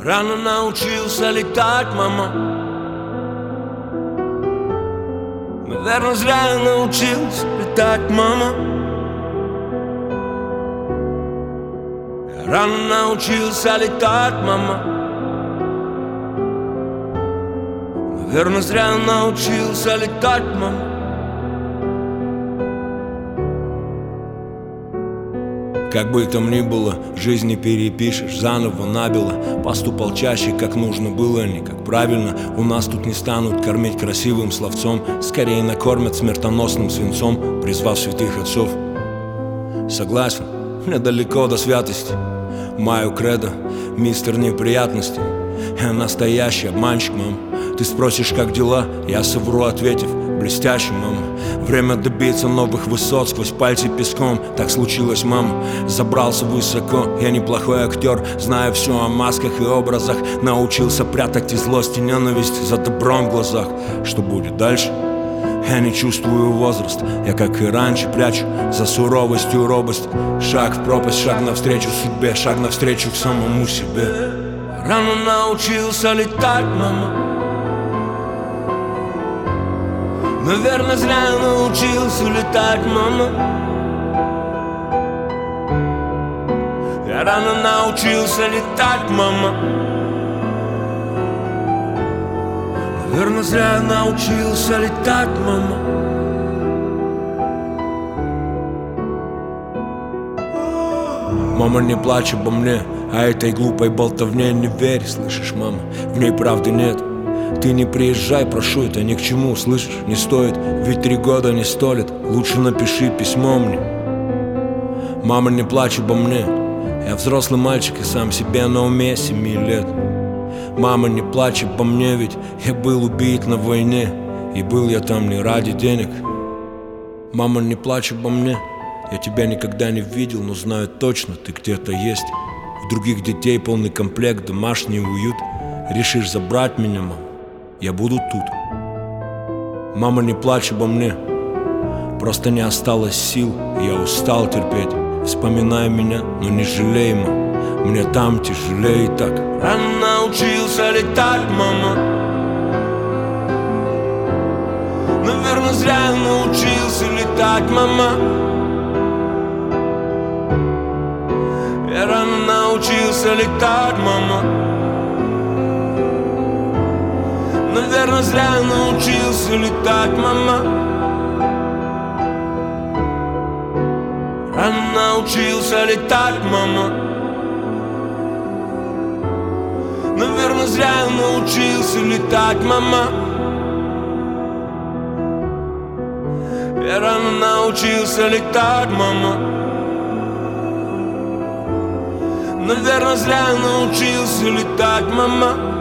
Рано научился летать, мама. Наверное, зря я научился летать, мама. Я рано научился летать, мама. Наверное, зря я научился летать, мама. Как бы там ни было, жизнь не перепишешь, заново набело. Поступал чаще, как нужно было, не как правильно. У нас тут не станут кормить красивым словцом, скорее накормят смертоносным свинцом, призвав святых отцов. Согласен, мне далеко до святости. Мою кредо, мистер неприятностей. Я настоящий обманщик, мам. Ты спросишь, как дела, я совру, ответив: блестяще, мам. Время добиться новых высот сквозь пальцы песком. Так случилось, мам. Забрался высоко, я неплохой актер. Знаю все о масках и образах. Научился прятать и злость, и ненависть за добром в глазах. Что будет дальше? Я не чувствую возраст. Я, как и раньше, прячу за суровостью робость. Шаг в пропасть, шаг навстречу судьбе, шаг навстречу к самому себе. Рано научился летать, мама. Наверное, зря я научился летать, мама. Я рано научился летать, мама. Наверное, зря я научился летать, мама. Мама, не плачь обо мне, а этой глупой болтовне не верь, слышишь, мама? В ней правды нет. Ты не приезжай, прошу, это ни к чему, слышишь, не стоит. Ведь 3 года не 100 лет, лучше напиши письмо мне. Мама, не плачь обо мне, я взрослый мальчик и сам себе на уме 7 лет. Мама, не плачь обо мне, ведь я был убит на войне, и был я там не ради денег. Мама, не плачь обо мне, я тебя никогда не видел, но знаю точно, ты где-то есть. В других детей полный комплект, домашний уют. Решишь забрать меня, мам, я буду тут. Мама, не плачь обо мне, просто не осталось сил, я устал терпеть. Вспоминай меня, но не жалей, мам, мне там тяжелее и так. Рано научился летать, мама. Наверное, зря я научился летать, мама. Я рано научился летать, мама. Наверное, зря я научился летать, мама. Рано научился летать, мама. Наверное, зря я научился летать, мама. Я рано научился летать, мама. Наверное, зря я научился летать, мама.